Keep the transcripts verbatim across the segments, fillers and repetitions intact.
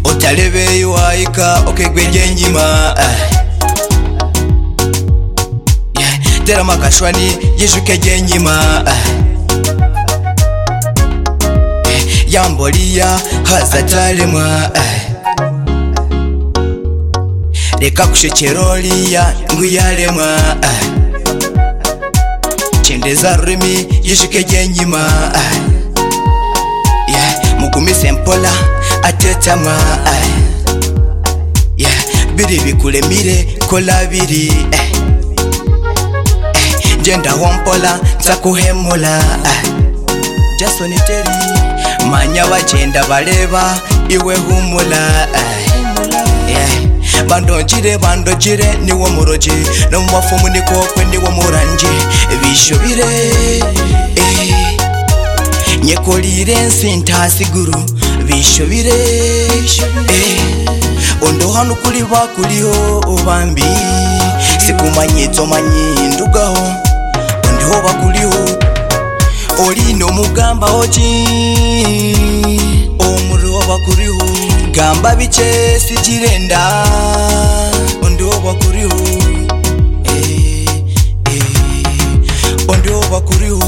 otalebe yuaika okegweje njima tera makashwani yishuke jenyima yambolia hazatalemwa leka kushecherolia nguyalemwa chendeza rimi yishuke jenyima mugumise mpola atetama biri bikulemire kola biri Jenda wampola nzakuhemula Jasoniteri manya wachenda baleba iwe humula Bando jire bando jire niwo muroji no mwafumu nikokwe niwo muranji bishobire nyekolire nsinta siguru bishobire ondo hanu kuli bakuliho obambi sikumanyito manyi ndugaho hoba kuliho olino mugamba ochi omuroba kuliho gamba biche sijirenda ondoba kuliho eh eh ondoba kuliho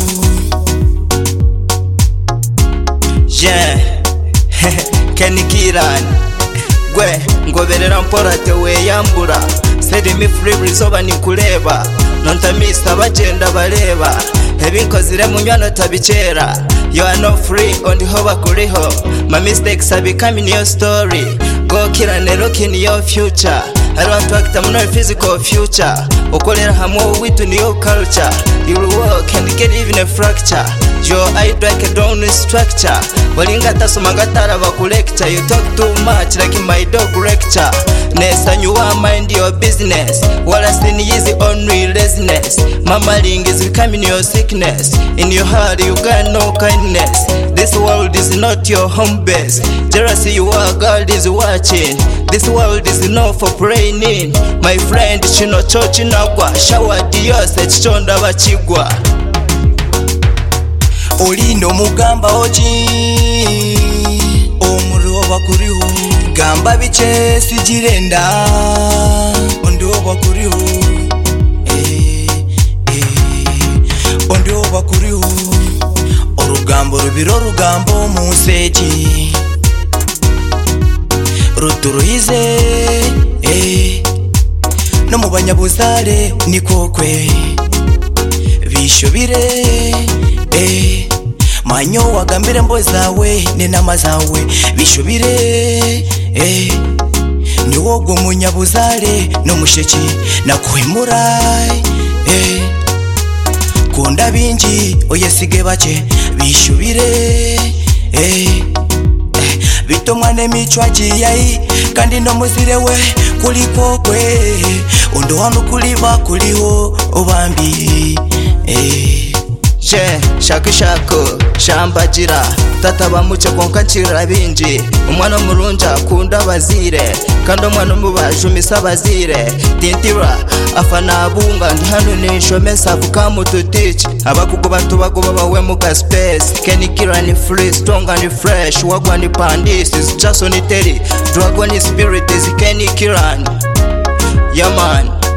yeah Kenny Kiran gwe ngoberera mpora tewe yambura sedi mi free rizoba nikuleba Nonta mista bagenda baleba ebinkozire munywano tabichera You are not free on the hoba kuriho My mistakes are becoming your story Go kill and look in your future I don't want to act I'm not physical future Okolera hamwe witu ni your culture You will walk and get even a fracture Your eye like a drone structure Walinga tasumanga tara bakulecture You talk too much like my dog lecture Nessa you are mind your business Wala sini easy on real laziness Mamaling is becoming your sickness In your heart you got no kindness This world is not your home base Jealousy you are God is watching This world is not for praying in My friend chino chochi nagwa Shower diyose chichonda bachigwa Olino mugamba ochi omuroba kuriho gamba biche sijirenda ondoba kuriho eh eh ondoba kuriho orugambo rubiro rugambo museji ruturuhize eh no mubanyabuzare nikokwe bishobire eh manyo wagambire mbo zawe nenama zawe bishobire eh niwo gwo munyabuzare no musheki nakwemura eh kunda bingi oyesige bache bishobire eh bitomwane michwaji yayi kandi no muzirewe kuliko kwe ondo hano kuliba kuliho obambi eh Je, shaka shako, shamba jira Tataba muche konka nchira binji Umwana murunja kunda bazire Kando mwana mubajumisa bazire Tintira, afana abunga Ndihanu nishomesa bukamu tutich Abakugo bantu bagoba bawe muka space Kenny Kiran free, strong and fresh Wagwa ni pandis, is just on iteri Dragon spirit is Kenny Kiran Yeah man